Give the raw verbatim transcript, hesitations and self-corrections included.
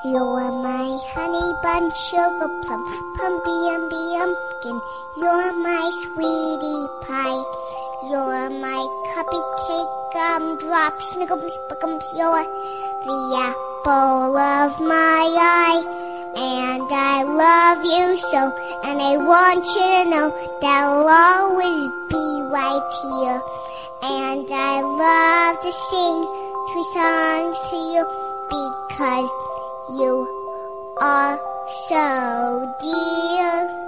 You're my honey bun, sugar plum, pumpy umby umpkin. You're my sweetie pie. You're my cupcake gumdrop, snickums, spickums. You're the apple of my eye. And I love you so, and I want you to know that I'll always be right here. And I love to sing three songs to you because you are so dear.